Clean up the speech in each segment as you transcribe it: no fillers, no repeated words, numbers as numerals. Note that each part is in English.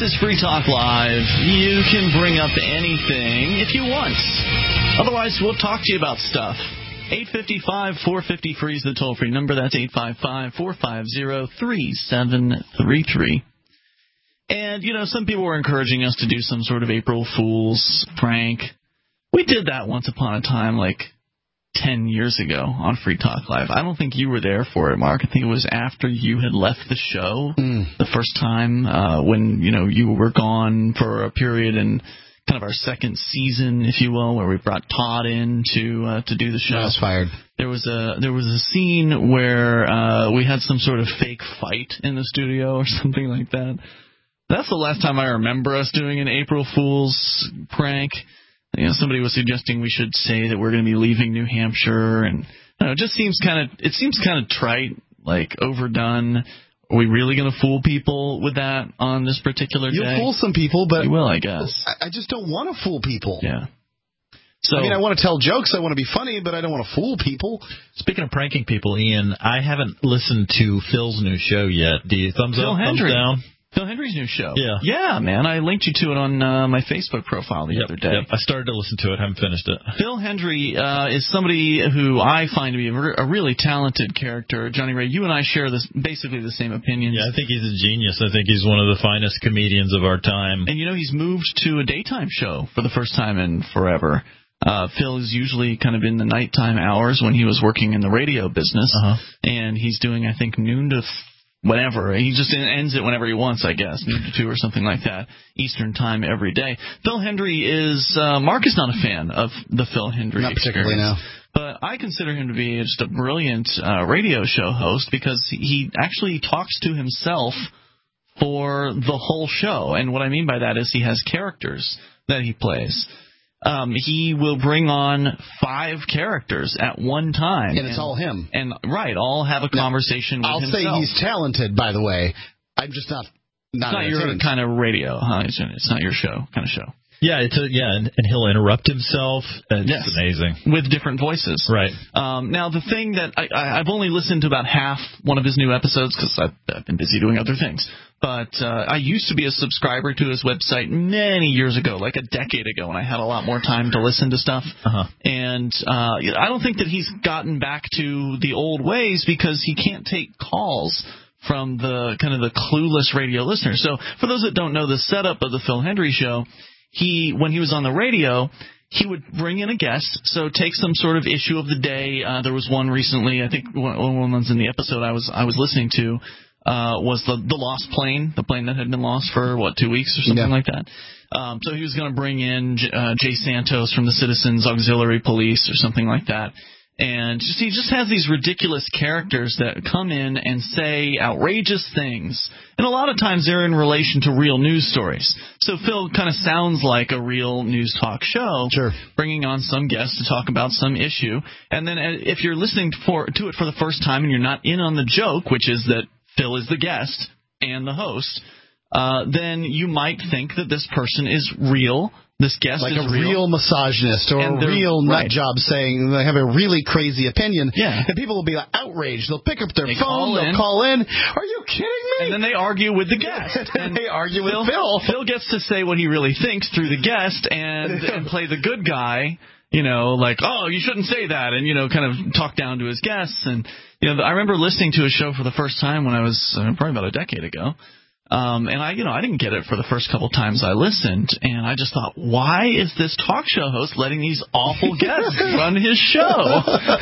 is Free Talk Live. You can bring up anything if you want. Otherwise, we'll talk to you about stuff. 855-450-FREE is the toll-free number. That's 855-450-3733. And, some people were encouraging us to do some sort of April Fool's prank. We did that once upon a time, like 10 years ago on Free Talk Live. I don't think you were there for it, Mark. I think it was after you had left the show the first time when, you were gone for a period in kind of our second season, if you will, where we brought Todd in to do the show. I was fired. There was a scene where we had some sort of fake fight in the studio or something like that. That's the last time I remember us doing an April Fool's prank. Somebody was suggesting we should say that we're going to be leaving New Hampshire, and it just seems kind of trite, like overdone. Are we really going to fool people with that on this particular day? You'll fool some people, but you will, I guess. I just don't want to fool people. Yeah. So, I want to tell jokes, I want to be funny, but I don't want to fool people. Speaking of pranking people, Ian, I haven't listened to Phil's new show yet. Do you thumbs up, thumbs down? Phil Hendry's new show. Yeah. Yeah, man. I linked you to it on my Facebook profile the other day. Yep. I started to listen to it. Haven't finished it. Phil Hendry is somebody who I find to be a really talented character. Johnny Ray, you and I share basically the same opinions. Yeah, I think he's a genius. I think he's one of the finest comedians of our time. And, he's moved to a daytime show for the first time in forever. Phil is usually kind of in the nighttime hours when he was working in the radio business. And he's doing, I think, noon to whenever. He just ends it whenever he wants, I guess, noon to 2 or something like that, Eastern time every day. Phil Hendry Mark is not a fan of the Phil Hendry Not particularly, no. But I consider him to be just a brilliant radio show host because he actually talks to himself for the whole show. And what I mean by that is he has characters that he plays. He will bring on 5 characters at one time. And it's all him. And, all have a conversation with himself. I'll say he's talented, by the way. I'm just not It's not your kind of radio, huh? It's not your show, kind of show. Yeah, and he'll interrupt himself. It's amazing. With different voices. Right. Now, the thing that I've only listened to about half one of his new episodes because I've been busy doing other things. But I used to be a subscriber to his website many years ago, like a decade ago, when I had a lot more time to listen to stuff. And I don't think that he's gotten back to the old ways because he can't take calls from the kind of the clueless radio listeners. So for those that don't know the setup of the Phil Hendry Show, when he was on the radio, he would bring in a guest, so take some sort of issue of the day. There was one recently, I think one of the ones in the episode I was listening to was the lost plane, the plane that had been lost for, 2 weeks or something like that. So he was going to bring in Jay Santos from the Citizens Auxiliary Police or something like that. And he just has these ridiculous characters that come in and say outrageous things. And a lot of times they're in relation to real news stories. So Phil kind of sounds like a real news talk show, bringing on some guests to talk about some issue. And then if you're listening to it for the first time and you're not in on the joke, which is that Phil is the guest and the host, then you might think that this person is real. This guest like is a real misogynist or a real nut job saying they have a really crazy opinion. Yeah. And people will be like outraged. They'll pick up their phone. They'll call in. Are you kidding me? And then they argue with the guest. And they argue with Phil. Phil gets to say what he really thinks through the guest and play the good guy. Like, oh, you shouldn't say that, and, kind of talk down to his guests. And, I remember listening to his show for the first time when I was probably about a decade ago. And I didn't get it for the first couple times I listened, and I just thought, why is this talk show host letting these awful guests run his show?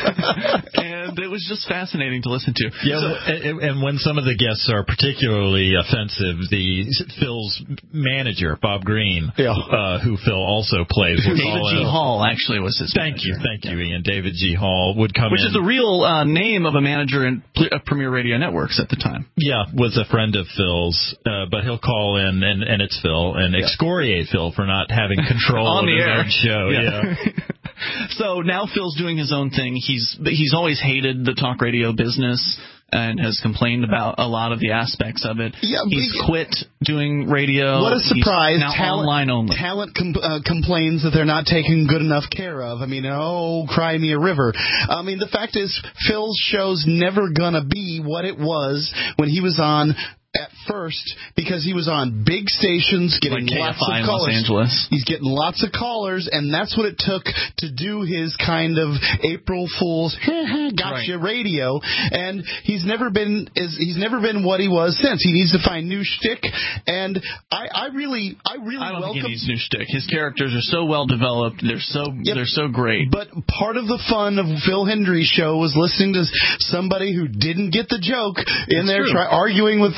And it was just fascinating to listen to. Yeah, and when some of the guests are particularly offensive, Phil's manager, Bob Green, who Phil also plays, David G. Hall actually was his manager. Thank you, Ian. David G. Hall would come in. Which is the real name of a manager in Premier Radio Networks at the time. Yeah, was a friend of Phil's. But he'll call in, and it's Phil, and excoriate Phil for not having control on the air own show. Yeah. So now Phil's doing his own thing. He's always hated the talk radio business and has complained about a lot of the aspects of it. Yeah, he's quit doing radio. What a surprise. He's now online only. Talent complains that they're not taken good enough care of. Cry me a river. The fact is, Phil's show's never going to be what it was when he was on at first because he was on big stations getting like lots KFI of in callers. Los Angeles. He's getting lots of callers, and that's what it took to do his kind of April Fool's gotcha radio. And he's never been what he was since. He needs to find new shtick, and I really I don't welcome. think he needs new shtick. His characters are so well developed. They're so great. But part of the fun of Phil Hendry's show was listening to somebody who didn't get the joke in there arguing with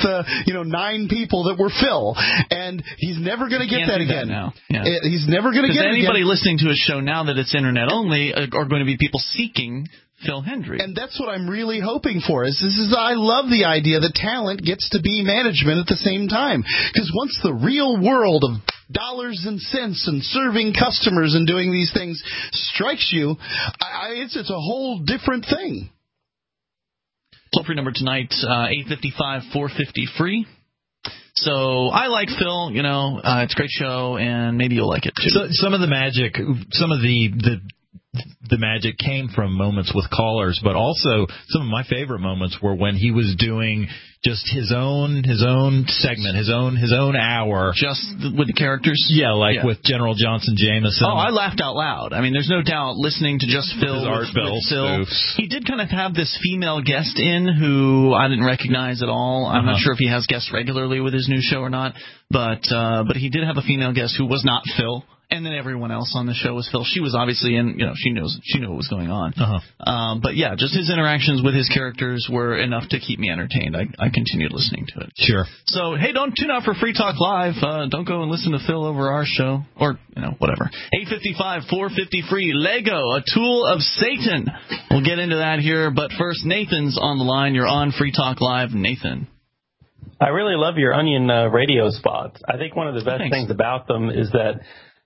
9 people that were Phil, and he's never going to get that again. Now. Yeah. He's never going to get it again. Anybody listening to his show now that it's internet only are going to be people seeking Phil Hendry. And that's what I'm really hoping for. I love the idea that talent gets to be management at the same time. Because once the real world of dollars and cents and serving customers and doing these things strikes you, it's a whole different thing. Toll-free number tonight, 855-450-FREE. So I like Phil, it's a great show, and maybe you'll like it too. So, some of the magic, some of the magic came from moments with callers, but also some of my favorite moments were when he was doing just his own segment, his own hour, just with the characters. Yeah, with General Johnson Jameson. Oh, I laughed out loud. I mean, there's no doubt listening to just Phil with Phil. Spoofs. He did kind of have this female guest in who I didn't recognize at all. I'm not sure if he has guests regularly with his new show or not, but he did have a female guest who was not Phil. And then everyone else on the show was Phil. She was obviously in, she knew what was going on. But yeah, just his interactions with his characters were enough to keep me entertained. I continued listening to it. Sure. So, hey, don't tune out for Free Talk Live. Don't go and listen to Phil over our show. Or, whatever. 855-450-FREE. Lego, a tool of Satan. We'll get into that here. But first, Nathan's on the line. You're on Free Talk Live. Nathan. I really love your Onion radio spots. I think one of the best things about them is that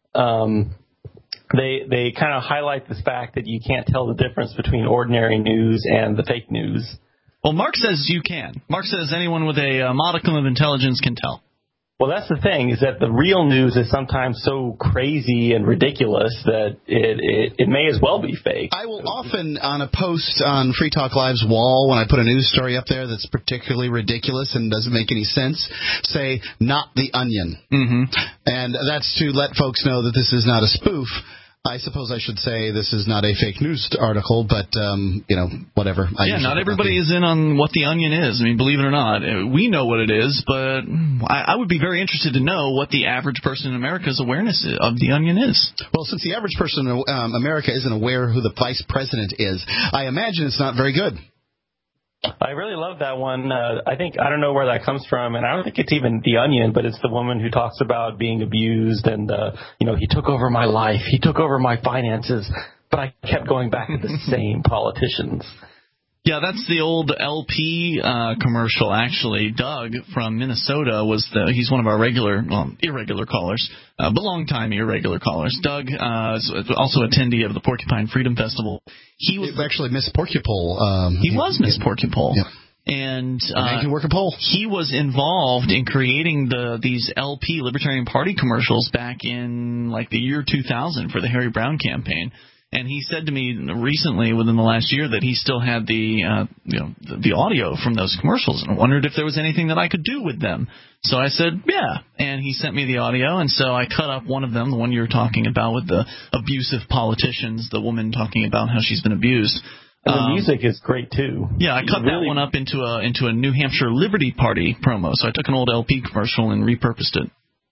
they kind of highlight the fact that you can't tell the difference between ordinary news and the fake news. Well, Mark says you can. Mark says anyone with a modicum of intelligence can tell. Well, that's the thing, is that the real news is sometimes so crazy and ridiculous that it may as well be fake. I will often, on a post on Free Talk Live's wall, when I put a news story up there that's particularly ridiculous and doesn't make any sense, say, not the Onion. Mm-hmm. And that's to let folks know that this is not a spoof. I suppose I should say this is not a fake news article, but, whatever. Not everybody is in on what the Onion is. I mean, believe it or not, we know what it is, but I would be very interested to know what the average person in America's awareness of the Onion is. Well, since the average person in America isn't aware who the vice president is, I imagine it's not very good. I really love that one. I don't know where that comes from, and I don't think it's even The Onion, but it's the woman who talks about being abused and, he took over my life, he took over my finances, but I kept going back to the same politicians. Yeah, that's the old LP commercial, actually. Doug from Minnesota he's one of our irregular callers, but long-time irregular callers. Doug is also attendee of the Porcupine Freedom Festival. He was actually Miss Porcupole. He was Miss Porcupole. Yeah. And he was involved in creating these LP Libertarian Party commercials back in the year 2000 for the Harry Brown campaign. And he said to me recently, within the last year, that he still had the audio from those commercials, and I wondered if there was anything that I could do with them. So I said, yeah. And he sent me the audio, and so I cut up one of them, the one you were talking about with the abusive politicians, the woman talking about how she's been abused. And the music is great too. Yeah, I cut that one up into a New Hampshire Liberty Party promo. So I took an old LP commercial and repurposed it.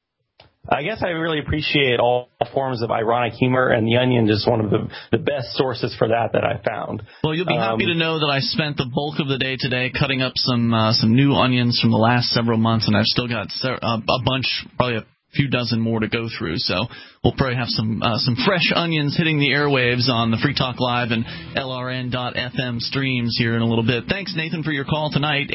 I guess I really appreciate all forms of ironic humor, and The Onion is one of the best sources for that I found. Well, you'll be happy to know that I spent the bulk of the day today cutting up some new onions from the last several months, and I've still got a bunch, probably a few dozen more to go through. So we'll probably have some fresh onions hitting the airwaves on the Free Talk Live and LRN.FM streams here in a little bit. Thanks, Nathan, for your call tonight.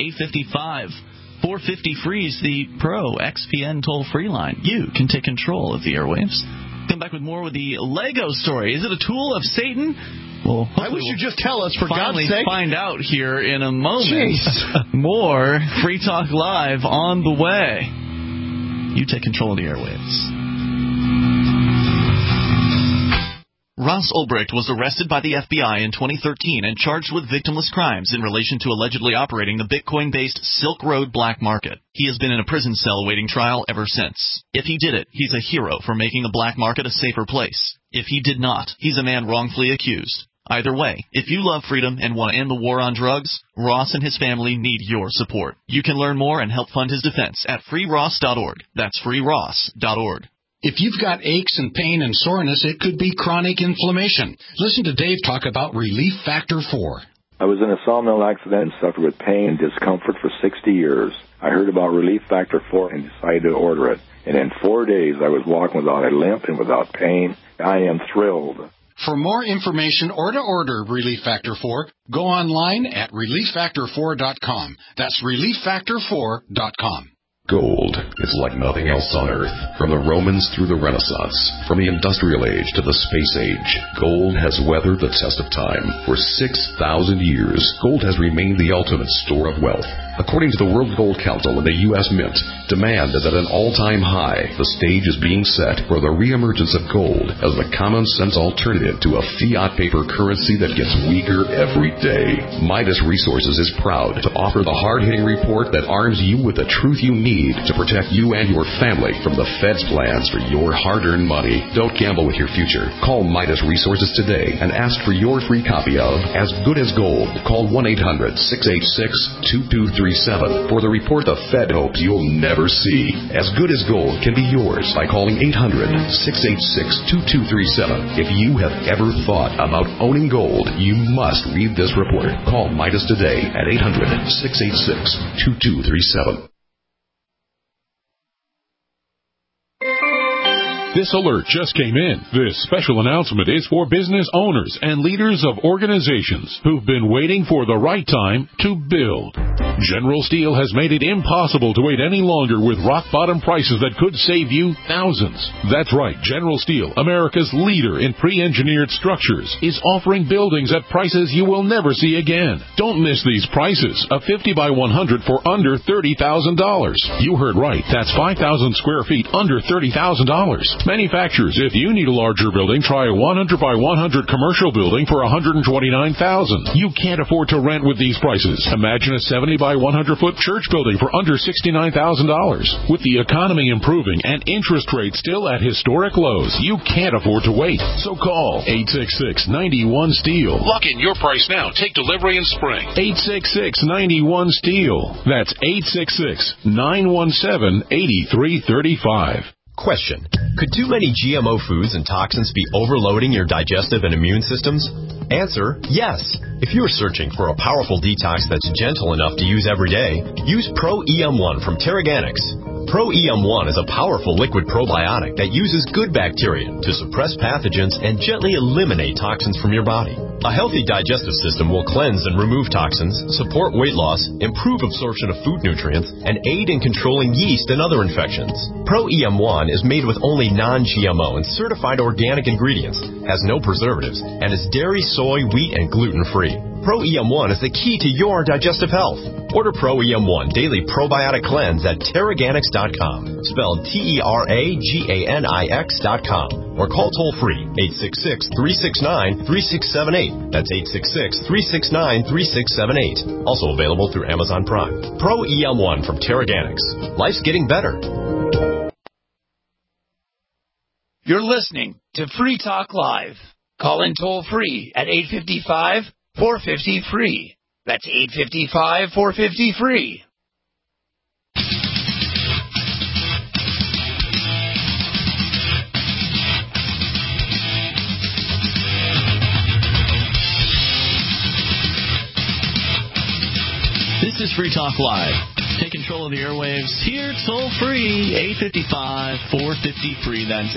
855-450-FREE is the Pro XPN toll-free line. You can take control of the airwaves. Come back with more with the Lego story. Is it a tool of Satan? Well, I wish you'd just tell us, for God's sake. Find out here in a moment. More Free Talk Live on the way. You take control of the airwaves. Ross Ulbricht was arrested by the FBI in 2013 and charged with victimless crimes in relation to allegedly operating the Bitcoin-based Silk Road black market. He has been in a prison cell awaiting trial ever since. If he did it, he's a hero for making the black market a safer place. If he did not, he's a man wrongfully accused. Either way, if you love freedom and want to end the war on drugs, Ross and his family need your support. You can learn more and help fund his defense at freeross.org. That's freeross.org. If you've got aches and pain and soreness, it could be chronic inflammation. Listen to Dave talk about Relief Factor 4. I was in a sawmill accident and suffered with pain and discomfort for 60 years. I heard about Relief Factor 4 and decided to order it. And in 4 days, I was walking without a limp and without pain. I am thrilled. For more information or to order Relief Factor 4, go online at relieffactor4.com. That's relieffactor4.com. Gold is like nothing else on Earth. From the Romans through the Renaissance, from the Industrial Age to the Space Age, gold has weathered the test of time. For 6,000 years, gold has remained the ultimate store of wealth. According to the World Gold Council and the U.S. Mint, demand is at an all-time high. The stage is being set for the reemergence of gold as the common-sense alternative to a fiat paper currency that gets weaker every day. Midas Resources is proud to offer the hard-hitting report that arms you with the truth you need to protect you and your family from the Fed's plans for your hard-earned money. Don't gamble with your future. Call Midas Resources today and ask for your free copy of As Good as Gold. Call 1-800-686-2237 for the report the Fed hopes you'll never see. As Good as Gold can be yours by calling 800-686-2237. If you have ever thought about owning gold, you must read this report. Call Midas today at 800-686-2237. This alert just came in. This special announcement is for business owners and leaders of organizations who've been waiting for the right time to build. General Steel has made it impossible to wait any longer with rock-bottom prices that could save you thousands. That's right. General Steel, America's leader in pre-engineered structures, is offering buildings at prices you will never see again. Don't miss these prices. A 50 by 100 for under $30,000. You heard right. That's 5,000 square feet under $30,000. Manufacturers, if you need a larger building, try a 100 by 100 commercial building for $129,000. You can't afford to rent with these prices. Imagine a 70 by 100 foot church building for under $69,000. With the economy improving and interest rates still at historic lows, you can't afford to wait. So call 866-91-STEEL. Lock in your price now. Take delivery in spring. 866-91-STEEL. That's 866-917-8335. Question. Could too many GMO foods and toxins be overloading your digestive and immune systems? Answer, yes. If you're searching for a powerful detox that's gentle enough to use every day, use Pro-EM1 from Teraganix. Pro-EM1 is a powerful liquid probiotic that uses good bacteria to suppress pathogens and gently eliminate toxins from your body. A healthy digestive system will cleanse and remove toxins, support weight loss, improve absorption of food nutrients, and aid in controlling yeast and other infections. Pro-EM1 is made with only non-GMO and certified organic ingredients, has no preservatives, and is dairy, soy, wheat, and gluten-free. Pro-EM1 is the key to your digestive health. Order Pro-EM1 Daily Probiotic Cleanse at Teraganix.com, spelled Teraganix.com, or call toll-free 866-369-3678. That's 866-369-3678. Also available through Amazon Prime. Pro-EM1 from Teraganix. Life's getting better. You're listening to Free Talk Live. Call in toll-free at 855-450-FREE. That's 855-450-FREE. This is Free Talk Live. Take control of the airwaves here, toll-free, 855-450-FREE. That's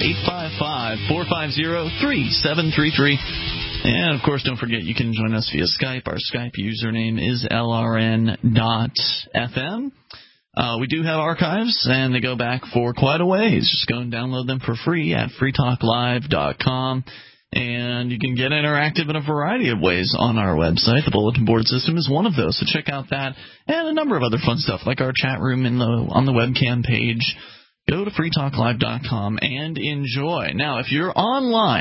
855-450-3733. And, of course, don't forget you can join us via Skype. Our Skype username is lrn.fm. We do have archives, and they go back for quite a ways. Just go and download them for free at freetalklive.com. And you can get interactive in a variety of ways on our website. The bulletin board system is one of those, so check out that and a number of other fun stuff, like our chat room on the webcam page. Go to freetalklive.com and enjoy. Now, if you're online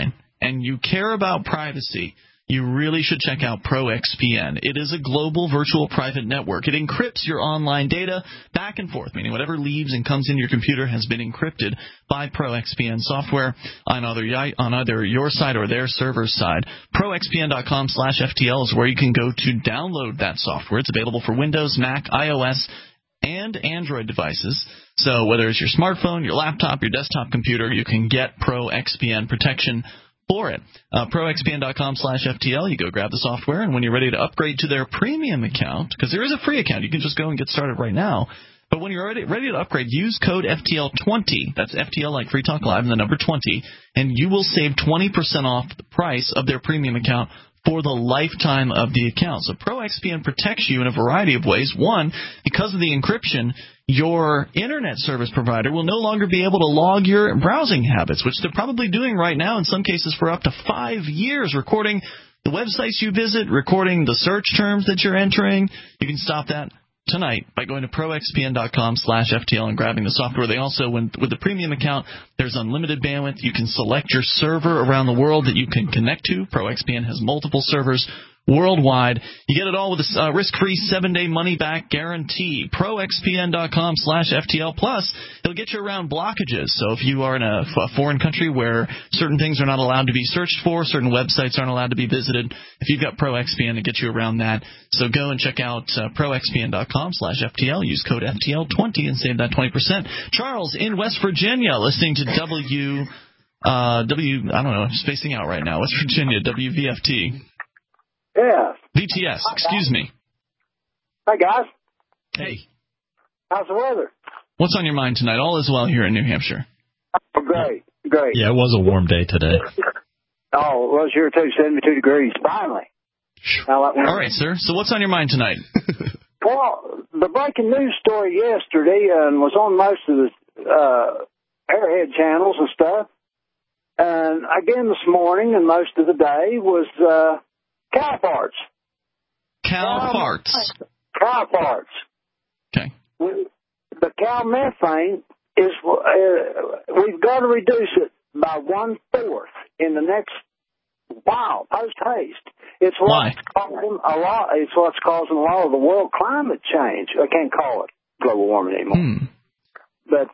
and you care about privacy, you really should check out ProXPN. It is a global virtual private network. It encrypts your online data back and forth, meaning whatever leaves and comes in your computer has been encrypted by ProXPN software on either your side or their server's side. ProXPN.com/FTL is where you can go to download that software. It's available for Windows, Mac, iOS, and Android devices. So whether it's your smartphone, your laptop, your desktop computer, you can get ProXPN protection for it. ProXPN.com/FTL, you go grab the software, and when you're ready to upgrade to their premium account, because there is a free account, you can just go and get started right now. But when you're ready to upgrade, use code FTL20, that's FTL like Free Talk Live, and the number 20, and you will save 20% off the price of their premium account for the lifetime of the account. So ProXPN protects you in a variety of ways. One, because of the encryption, your internet service provider will no longer be able to log your browsing habits, which they're probably doing right now in some cases for up to 5 years, recording the websites you visit, recording the search terms that you're entering. You can stop that tonight by going to ProXPN.com/FTL and grabbing the software. They also, with the premium account, there's unlimited bandwidth. You can select your server around the world that you can connect to. ProXPN has multiple servers worldwide. You get it all with a risk-free 7-day money-back guarantee. ProXPN.com/FTL. Plus, it'll get you around blockages. So if you are in a foreign country where certain things are not allowed to be searched for, certain websites aren't allowed to be visited, if you've got ProXPN, it gets you around that. So go and check out ProXPN.com/FTL. Use code FTL20 and save that 20%. Charles in West Virginia, listening to I don't know, I'm spacing out right now. West Virginia, WVFT. Yeah. VTS, excuse me. Hi, guys. Hey. How's the weather? What's on your mind tonight? All is well here in New Hampshire. Oh, great. Yeah, it was a warm day today. Oh, it was here too, 72 degrees, finally. All right, sir. So what's on your mind tonight? Well, the breaking news story yesterday was on most of the Airhead channels and stuff. And again this morning and most of the day was cow farts. Cow farts. Okay. The cow methane is, we've got to reduce it by 1/4 in the next while, post-haste. It's what's causing it's what's causing a lot of the world climate change. I can't call it global warming anymore. But,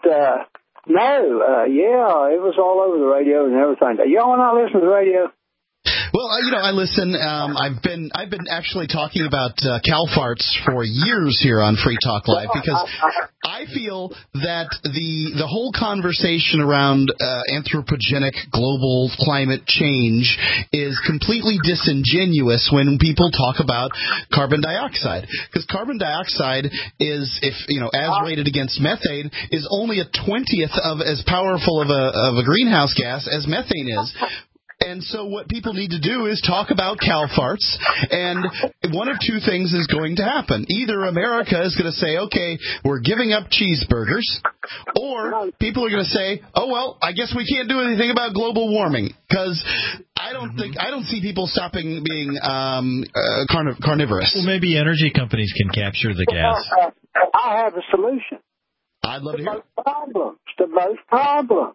it was all over the radio and everything. Y'all not listen to the radio? Well, I listen. I've been actually talking about cow farts for years here on Free Talk Live because I feel that the whole conversation around anthropogenic global climate change is completely disingenuous when people talk about carbon dioxide, because carbon dioxide is, as rated against methane, is only a 20th of as powerful of a greenhouse gas as methane is. And so what people need to do is talk about cow farts, and one of two things is going to happen. Either America is going to say, okay, we're giving up cheeseburgers, or people are going to say, oh, well, I guess we can't do anything about global warming, because I don't see people stopping being carnivorous. Well, maybe energy companies can capture the gas. I have a solution. I'd love to hear it. To both problems.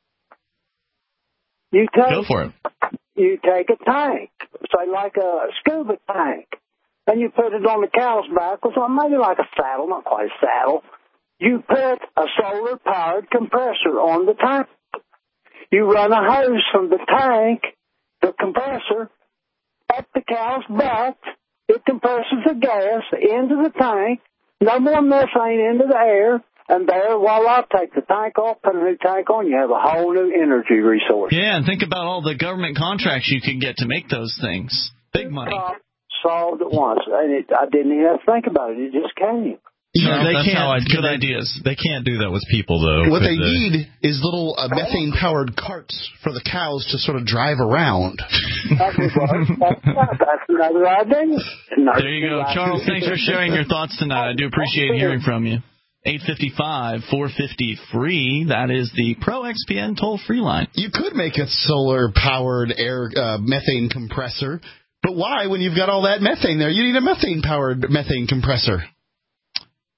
Go for it. You take a tank, say like a scuba tank, and you put it on the cow's back with maybe like a saddle, not quite a saddle. You put a solar-powered compressor on the tank. You run a hose from the tank, the compressor, up the cow's butt. It compresses the gas into the tank. No more methane into the air. And there, voila, take the tank off, put a new tank on, you have a whole new energy resource. Yeah, and think about all the government contracts you can get to make those things. Big money. Solved at once. And I didn't even have to think about it. It just came. Yeah, good ideas. They can't do that with people, though. What they need is little methane-powered carts for the cows to sort of drive around. That's another idea. There you go. Charles, thanks for sharing your thoughts tonight. I do appreciate hearing from you. 855-450-FREE. That is the ProXPN toll-free line. You could make a solar-powered air methane compressor, but why when you've got all that methane there? You need a methane-powered methane compressor.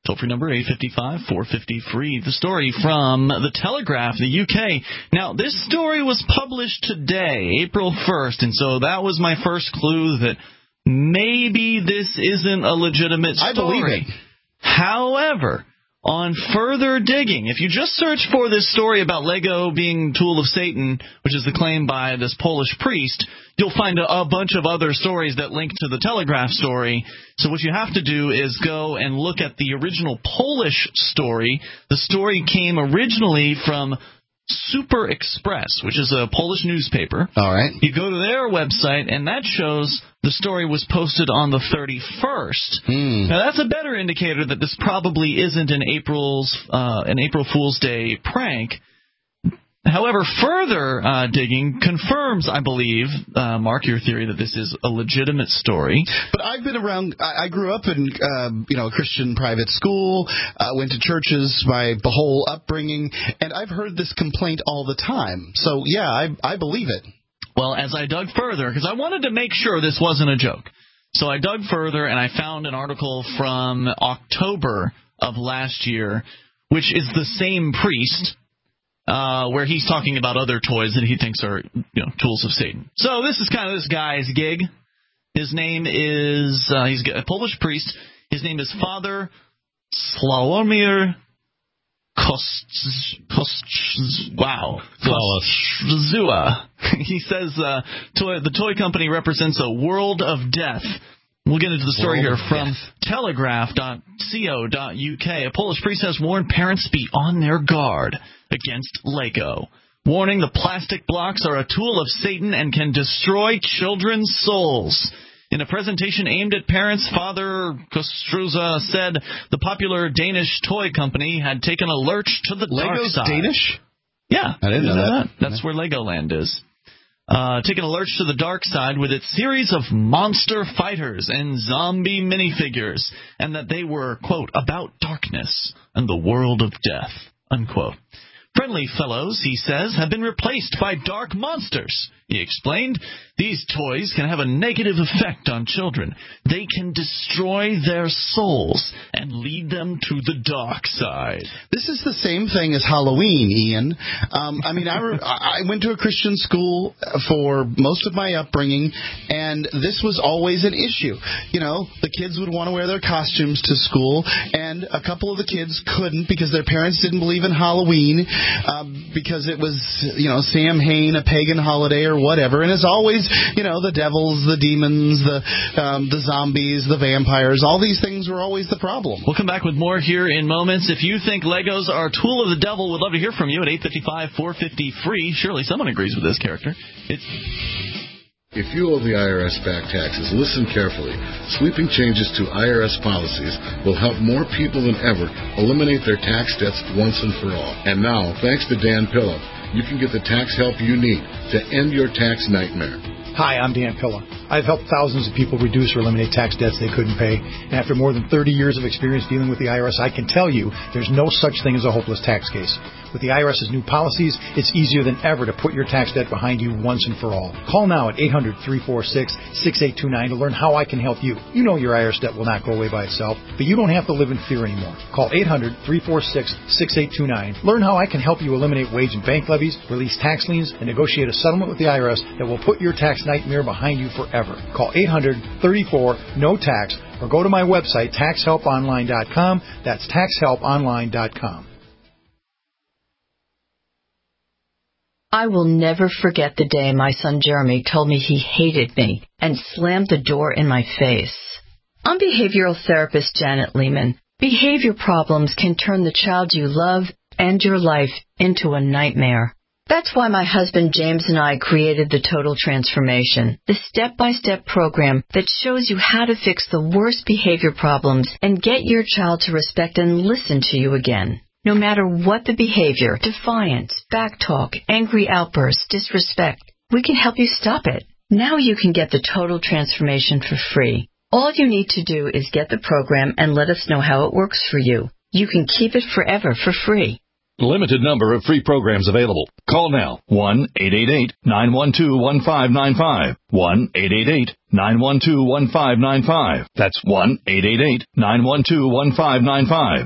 Toll-free number 855-450-FREE. The story from The Telegraph, the UK. Now, this story was published today, April 1st, and so that was my first clue that maybe this isn't a legitimate story. I believe it. However, on further digging, if you just search for this story about Lego being tool of Satan, which is the claim by this Polish priest, you'll find a bunch of other stories that link to the Telegraph story. So what you have to do is go and look at the original Polish story. The story came originally from Super Express, which is a Polish newspaper. All right. You go to their website, and that shows the story was posted on the 31st. Now, that's a better indicator that this probably isn't an April Fool's Day prank. However, further digging confirms, I believe, Mark, your theory that this is a legitimate story. But I've been around. I grew up in a Christian private school. Went to churches my whole upbringing, and I've heard this complaint all the time. So yeah, I believe it. Well, as I dug further, because I wanted to make sure this wasn't a joke, so I dug further and I found an article from October of last year, which is the same priest. Where he's talking about other toys that he thinks are, tools of Satan. So this is kind of this guy's gig. His name is, he's a Polish priest. His name is Father Sławomir Koszczua. He says the toy company represents a world of death. We'll get into the story here from telegraph.co.uk. A Polish priest has warned parents to be on their guard against Lego, warning the plastic blocks are a tool of Satan and can destroy children's souls. In a presentation aimed at parents, Father Koszczua said the popular Danish toy company had taken a lurch to the dark side. Lego's Danish? Yeah. I didn't know that. That's where Legoland is. Taking a lurch to the dark side with its series of monster fighters and zombie minifigures, and that they were, quote, about darkness and the world of death, unquote. Friendly fellows, he says, have been replaced by dark monsters. He explained, these toys can have a negative effect on children. They can destroy their souls and lead them to the dark side. This is the same thing as Halloween, Ian. I went to a Christian school for most of my upbringing, and this was always an issue. The kids would want to wear their costumes to school, and a couple of the kids couldn't because their parents didn't believe in Halloween, because it was, Samhain, a pagan holiday or whatever. And it's always, the devils, the demons, the zombies, the vampires. All these things were always the problem. We'll come back with more here in moments. If you think Legos are a tool of the devil, we'd love to hear from you at 855-450-FREE. Surely someone agrees with this character. If you owe the IRS back taxes, listen carefully. Sweeping changes to IRS policies will help more people than ever eliminate their tax debts once and for all. And now, thanks to Dan Pilla, you can get the tax help you need to end your tax nightmare. Hi, I'm Dan Pilla. I've helped thousands of people reduce or eliminate tax debts they couldn't pay. And after more than 30 years of experience dealing with the IRS, I can tell you there's no such thing as a hopeless tax case. With the IRS's new policies, it's easier than ever to put your tax debt behind you once and for all. Call now at 800-346-6829 to learn how I can help you. You know your IRS debt will not go away by itself, but you don't have to live in fear anymore. Call 800-346-6829. Learn how I can help you eliminate wage and bank levies, release tax liens, and negotiate a settlement with the IRS that will put your tax nightmare behind you forever. Call 800-34-NO-TAX or go to my website, taxhelponline.com. That's taxhelponline.com. I will never forget the day my son Jeremy told me he hated me and slammed the door in my face. I'm behavioral therapist Janet Lehman. Behavior problems can turn the child you love and your life into a nightmare. That's why my husband James and I created the Total Transformation, the step-by-step program that shows you how to fix the worst behavior problems and get your child to respect and listen to you again. No matter what the behavior, defiance, backtalk, angry outbursts, disrespect, we can help you stop it. Now you can get the Total Transformation for free. All you need to do is get the program and let us know how it works for you. You can keep it forever for free. Limited number of free programs available. Call now. 1-888-912-1595. 1-888-912-1595. That's 1-888-912-1595.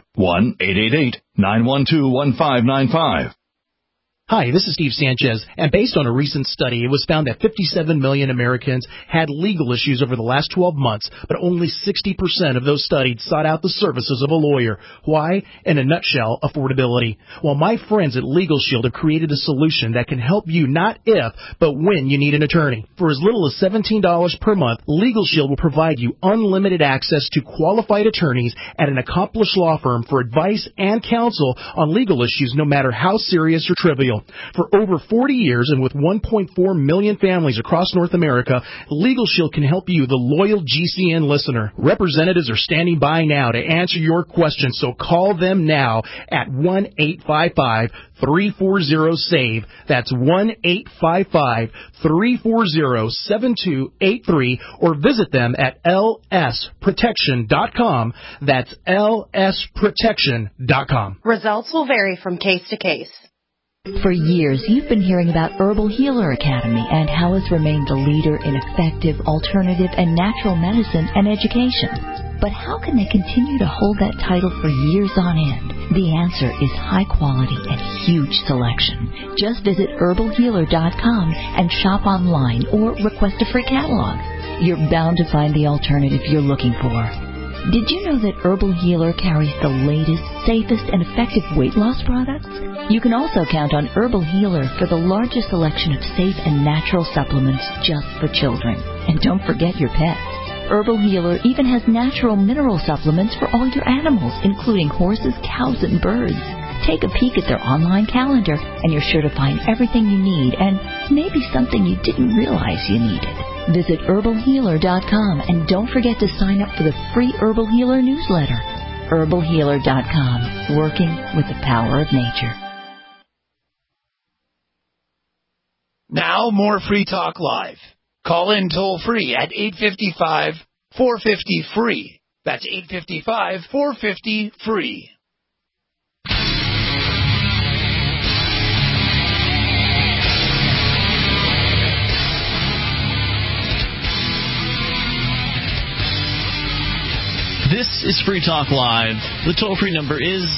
1-888-912-1595. Hi, this is Steve Sanchez, and based on a recent study, it was found that 57 million Americans had legal issues over the last 12 months, but only 60% of those studied sought out the services of a lawyer. Why? In a nutshell, affordability. Well, my friends at Legal Shield have created a solution that can help you not if, but when you need an attorney. For as little as $17 per month, Legal Shield will provide you unlimited access to qualified attorneys at an accomplished law firm for advice and counsel on legal issues, no matter how serious or trivial. For over 40 years and with 1.4 million families across North America, Legal Shield can help you, the loyal GCN listener. Representatives are standing by now to answer your questions, so call them now at 1-855-340-SAVE. That's 1-855-340-7283, or visit them at lsprotection.com. That's lsprotection.com. Results will vary from case to case. For years, you've been hearing about Herbal Healer Academy and how it's remained the leader in effective, alternative, and natural medicine and education. But how can they continue to hold that title for years on end? The answer is high quality and huge selection. Just visit herbalhealer.com and shop online or request a free catalog. You're bound to find the alternative you're looking for. Did you know that Herbal Healer carries the latest, safest, and effective weight loss products? You can also count on Herbal Healer for the largest selection of safe and natural supplements just for children. And don't forget your pets. Herbal Healer even has natural mineral supplements for all your animals, including horses, cows, and birds. Take a peek at their online calendar, and you're sure to find everything you need and maybe something you didn't realize you needed. Visit herbalhealer.com and don't forget to sign up for the free Herbal Healer newsletter. herbalhealer.com, working with the power of nature. Now more Free Talk Live. Call in toll free at 855-450-FREE. That's 855-450-FREE. This is Free Talk Live. The toll-free number is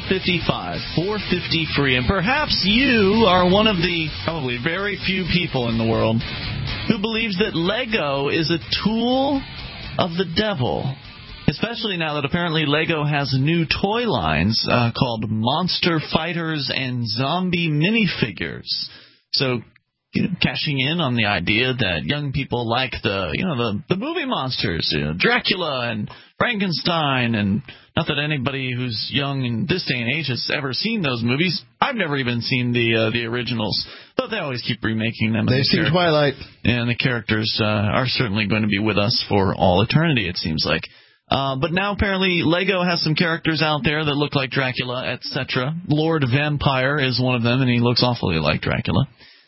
855-450-FREE. And perhaps you are one of the probably very few people in the world who believes that Lego is a tool of the devil. Especially now that apparently Lego has new toy lines called Monster Fighters and Zombie Minifigures. So, cashing in on the idea that young people like the movie monsters, Dracula and Frankenstein, and not that anybody who's young in this day and age has ever seen those movies. I've never even seen the originals, but they always keep remaking them. They've seen Twilight. And the characters are certainly going to be with us for all eternity, it seems like. But now apparently Lego has some characters out there that look like Dracula, etc. Lord Vampire is one of them, and he looks awfully like Dracula.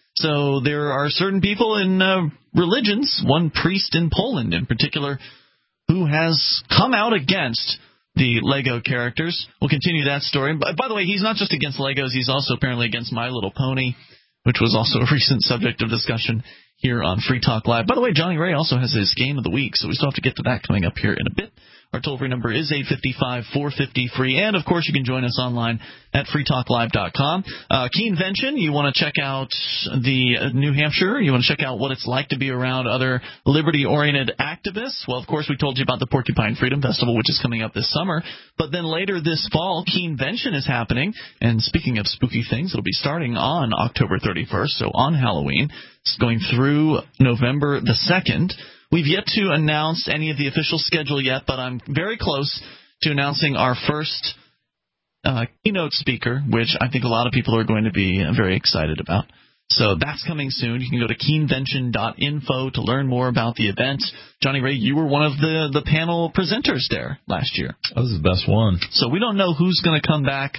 So there are certain people in religions, one priest in Poland in particular, who has come out against the Lego characters. We'll continue that story. By the way, he's not just against Legos, he's also apparently against My Little Pony, which was also a recent subject of discussion here on Free Talk Live. By the way, Johnny Ray also has his Game of the Week, so we still have to get to that coming up here in a bit. Our toll-free number is 855-450-FREE. And, of course, you can join us online at freetalklive.com. Keenvention, you want to check out the New Hampshire. You want to check out what it's like to be around other liberty-oriented activists. Well, of course, we told you about the Porcupine Freedom Festival, which is coming up this summer. But then later this fall, Keenvention is happening. And speaking of spooky things, it'll be starting on October 31st, so on Halloween. It's going through November the 2nd. We've yet to announce any of the official schedule yet, but I'm very close to announcing our first keynote speaker, which I think a lot of people are going to be very excited about. So that's coming soon. You can go to keenvention.info to learn more about the event. Johnny Ray, you were one of the panel presenters there last year. That was the best one. So we don't know who's going to come back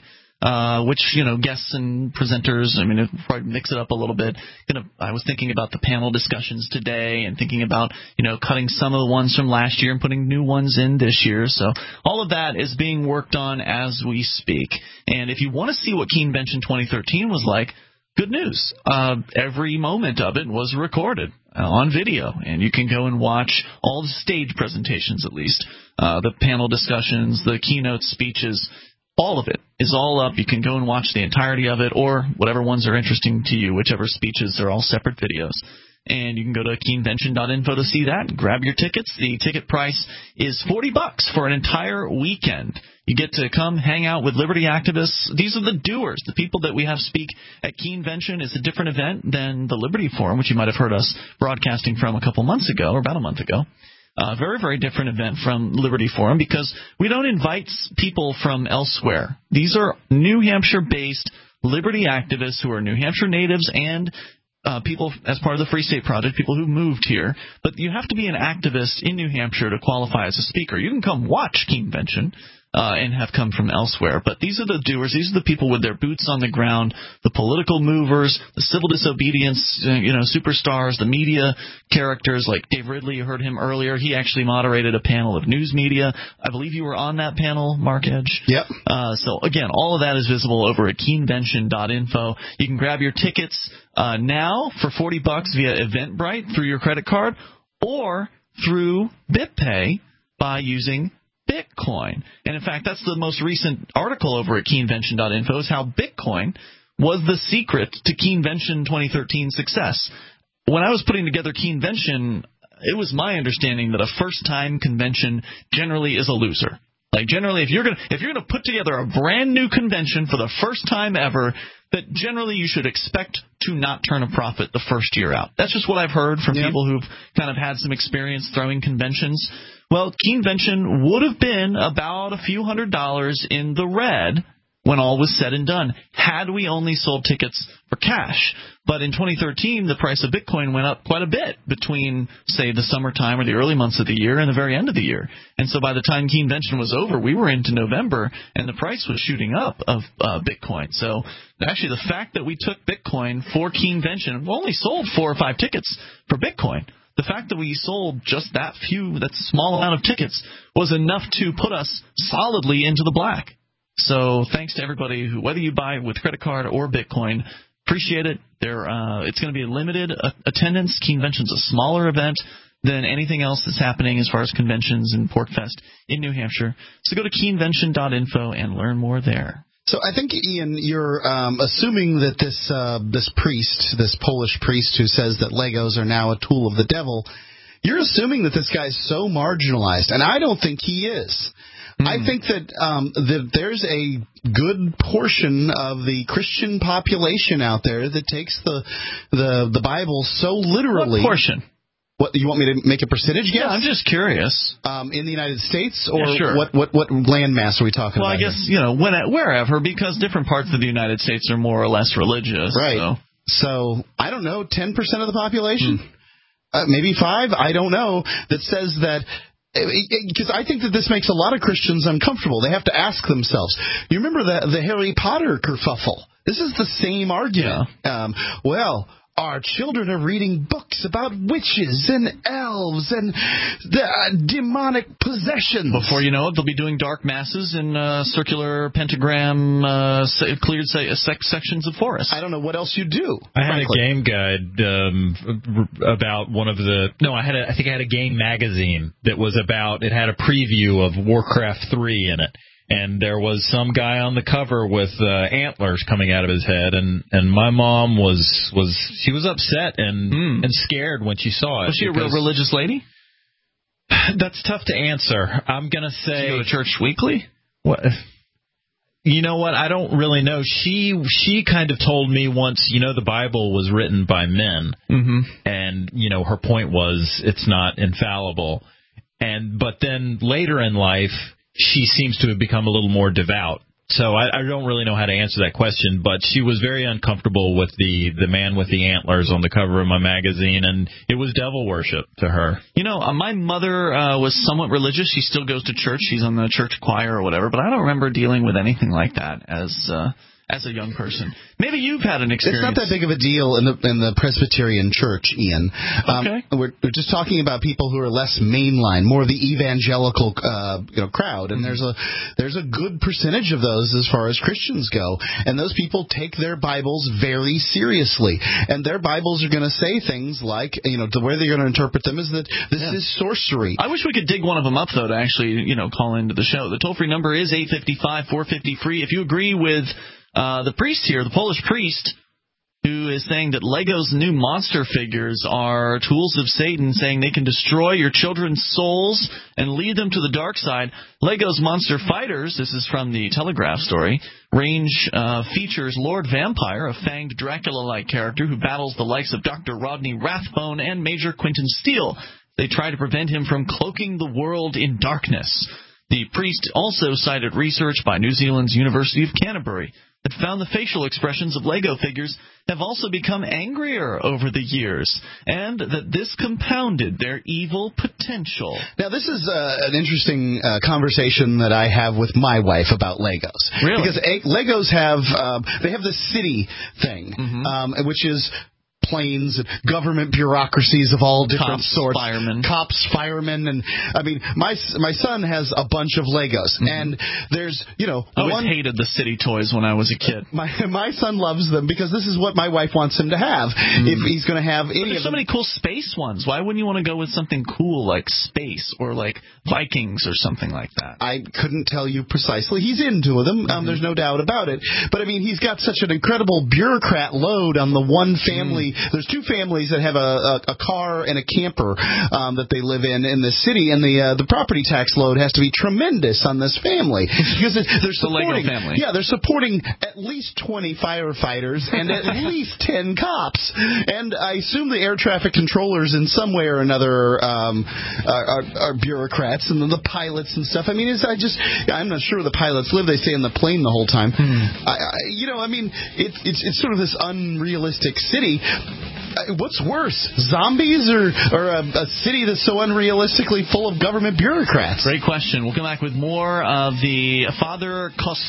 which, guests and presenters, it'll probably mix it up a little bit. I was thinking about the panel discussions today and thinking about, cutting some of the ones from last year and putting new ones in this year. So all of that is being worked on as we speak. And if you want to see what Keenvention 2013 was like, good news. Every moment of it was recorded on video, and you can go and watch all the stage presentations, at least, the panel discussions, the keynote speeches. All of it is all up. You can go and watch the entirety of it, or whatever ones are interesting to you, whichever speeches. They're all separate videos. And you can go to keenvention.info to see that. Grab your tickets. The ticket price is $40 for an entire weekend. You get to come hang out with liberty activists. These are the doers, the people that we have speak at Keenvention. It's a different event than the Liberty Forum, which you might have heard us broadcasting from a couple months ago, or about a month ago. Very, very different event from Liberty Forum because we don't invite people from elsewhere. These are New Hampshire-based liberty activists who are New Hampshire natives and people as part of the Free State Project, people who moved here. But you have to be an activist in New Hampshire to qualify as a speaker. You can come watch Keenvention and have come from elsewhere. But these are the doers. These are the people with their boots on the ground, the political movers, the civil disobedience, superstars, the media characters like Dave Ridley. You heard him earlier. He actually moderated a panel of news media. I believe you were on that panel, Mark Edge. Yep. So, again, all of that is visible over at keenvention.info. You can grab your tickets now for $40 via Eventbrite through your credit card or through BitPay by using Bitcoin. And in fact, that's the most recent article over at keenvention.info is how Bitcoin was the secret to Keenvention 2013's success. When I was putting together Keenvention, it was my understanding that a first-time convention generally is a loser. Like generally, if you're gonna put together a brand new convention for the first time ever, that generally you should expect to not turn a profit the first year out. That's just what I've heard from people who've kind of had some experience throwing conventions. Well, Keenvention would have been about a few $100s in the red when all was said and done, had we only sold tickets for cash. But in 2013, the price of Bitcoin went up quite a bit between, say, the summertime or the early months of the year and the very end of the year. And so by the time Keenvention was over, we were into November, and the price was shooting up of Bitcoin. So actually the fact that we took Bitcoin for Keenvention, we only sold 4 or 5 tickets for Bitcoin. The fact that we sold just that small amount of tickets was enough to put us solidly into the black. So thanks to everybody who, whether you buy with credit card or Bitcoin, appreciate it. It's going to be a limited attendance. Keenvention's a smaller event than anything else that's happening as far as conventions and PorcFest in New Hampshire. So go to keenvention.info and learn more there. So I think, Ian, you're assuming that this priest, this Polish priest who says that Legos are now a tool of the devil, you're assuming that this guy's so marginalized, and I don't think he is. I think that there's a good portion of the Christian population out there that takes the Bible so literally. What portion? What, you want me to make a percentage guess? Yeah, I'm just curious. In the United States, or sure. what landmass are we talking about? Well, I guess wherever, because different parts of the United States are more or less religious. Right. So I don't know, 10% of the population, maybe 5. I don't know. That says that. Because I think that this makes a lot of Christians uncomfortable. They have to ask themselves. You remember the Harry Potter kerfuffle? This is the same argument. Yeah. Our children are reading books about witches and elves and demonic possessions. Before you know it, they'll be doing dark masses in circular pentagram cleared sections of forest. I don't know what else you do. I had a game guide about one of the. No, I think I had a game magazine that was about. It had a preview of Warcraft 3 in it. And there was some guy on the cover with antlers coming out of his head, and my mom was upset and scared when she saw it. Was she a real religious lady? That's tough to answer. I'm gonna say. Did you go to church weekly? What? You know what? I don't really know. She kind of told me once. The Bible was written by men, and her point was it's not infallible. But then later in life, she seems to have become a little more devout So I don't really know how to answer that question, but she was very uncomfortable with the man with the antlers on the cover of my magazine, and it was devil worship to her. My mother was somewhat religious. She still goes to church. She's on the church choir or whatever, but I don't remember dealing with anything like that as a young person. Maybe you've had an experience. It's not that big of a deal in the Presbyterian Church, Ian. Okay. We're just talking about people who are less mainline, more of the evangelical crowd, and there's a good percentage of those as far as Christians go, and those people take their Bibles very seriously, and their Bibles are going to say things like, the way they're going to interpret them is that this is sorcery. I wish we could dig one of them up, though, to actually call into the show. The toll-free number is 855-450-FREE. If you agree with the priest here, the Polish priest, who is saying that Lego's new monster figures are tools of Satan, saying they can destroy your children's souls and lead them to the dark side. Lego's Monster Fighters, this is from the Telegraph story, range features Lord Vampire, a fanged Dracula-like character who battles the likes of Dr. Rodney Rathbone and Major Quentin Steele. They try to prevent him from cloaking the world in darkness. The priest also cited research by New Zealand's University of Canterbury that found the facial expressions of Lego figures have also become angrier over the years, and that this compounded their evil potential. Now, this is an interesting conversation that I have with my wife about Legos. Really? Because Legos have they have this city thing, which is planes and government bureaucracies of all different sorts. Cops, firemen, and I mean, my son has a bunch of Legos, and there's I always hated the city toys when I was a kid. My son loves them because this is what my wife wants him to have. If he's going to have any of them. There's so many cool space ones. Why wouldn't you want to go with something cool like space or like Vikings or something like that? I couldn't tell you precisely. He's into them. There's no doubt about it. But I mean, he's got such an incredible bureaucrat load on the one family. There's two families that have a car and a camper that they live in the city, and the property tax load has to be tremendous on this family because they're supporting the Lego family. Yeah, they're supporting at least 20 firefighters and at least 10 cops, and I assume the air traffic controllers in some way or another are bureaucrats, and the pilots and stuff. I mean, I'm not sure where the pilots live. They stay in the plane the whole time. I mean, it's sort of this unrealistic city. What's worse, zombies or a city that's so unrealistically full of government bureaucrats? Great question. We'll come back with more of the Father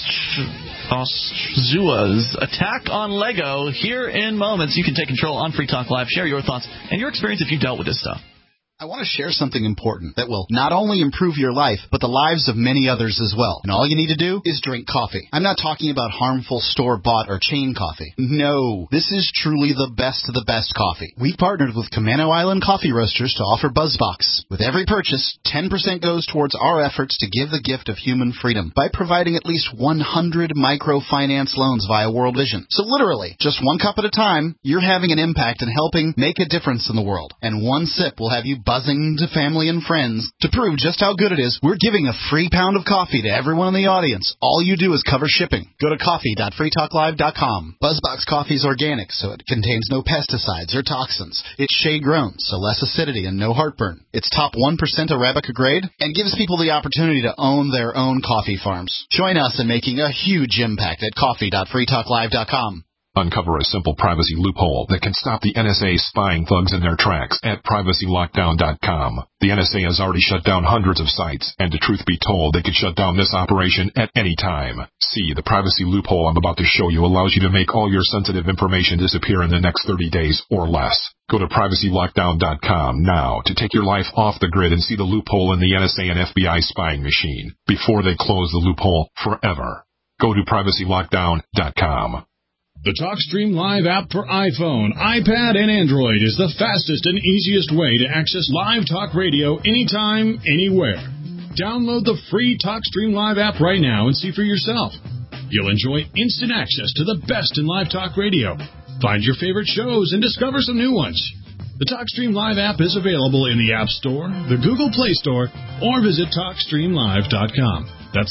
Kostzua's attack on Lego here in moments. You can take control on Free Talk Live. Share your thoughts and your experience if you dealt with this stuff. I want to share something important that will not only improve your life, but the lives of many others as well. And all you need to do is drink coffee. I'm not talking about harmful store-bought or chain coffee. No, this is truly the best of the best coffee. We've partnered with Camano Island Coffee Roasters to offer BuzzBox. With every purchase, 10% goes towards our efforts to give the gift of human freedom by providing at least 100 microfinance loans via World Vision. So literally, just one cup at a time, you're having an impact and helping make a difference in the world. And one sip will have you buzzing to family and friends. To prove just how good it is, we're giving a free pound of coffee to everyone in the audience. All you do is cover shipping. Go to coffee.freetalklive.com. BuzzBox coffee is organic, so it contains no pesticides or toxins. It's shade-grown, so less acidity and no heartburn. It's top 1% Arabica grade and gives people the opportunity to own their own coffee farms. Join us in making a huge impact at coffee.freetalklive.com. Uncover a simple privacy loophole that can stop the NSA spying thugs in their tracks at privacylockdown.com. The NSA has already shut down hundreds of sites, and to truth be told, they could shut down this operation at any time. See, the privacy loophole I'm about to show you allows you to make all your sensitive information disappear in the next 30 days or less. Go to privacylockdown.com now to take your life off the grid and see the loophole in the NSA and FBI spying machine before they close the loophole forever. Go to privacylockdown.com. The TalkStream Live app for iPhone, iPad, and Android is the fastest and easiest way to access live talk radio anytime, anywhere. Download the free TalkStream Live app right now and see for yourself. You'll enjoy instant access to the best in live talk radio. Find your favorite shows and discover some new ones. The TalkStream Live app is available in the App Store, the Google Play Store, or visit TalkStreamLive.com. That's